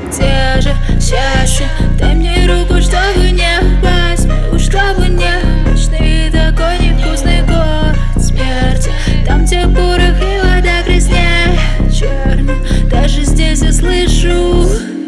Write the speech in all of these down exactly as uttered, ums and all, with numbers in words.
Где же счастье? Дай мне руку, чтобы не упасть, мне уж чтобы не мечты. Такой невкусный город смерти, там, где порох и вода краснее черным. Даже здесь я слышу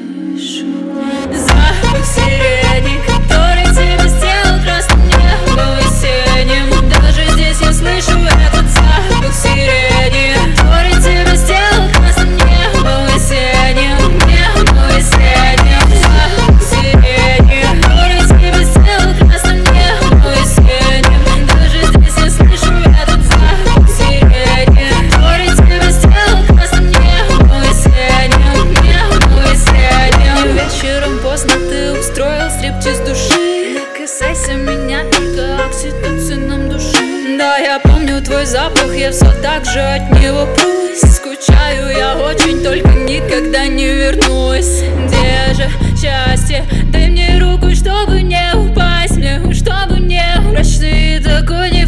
запах сирени, который тебя сделал красным небом весенним. Даже здесь я слышу этот запах сирени, который тебя сделал красным небом весенним. Небом весенним. Запах сирени, который тебя сделал красным небом весенним. Даже здесь я слышу этот запах сирени, который тебя сделал красным небом весенним. Небом весенним. Вечером поздно ты устроил стриптиз души. Не касайся меня, только окситоцином души. Да, я помню твой запах, я все так же от него прусь. Скучаю я очень, только никогда не вернусь. Где же счастье? Дай мне руку, чтобы не упасть, мне чтобы не мрачный такой не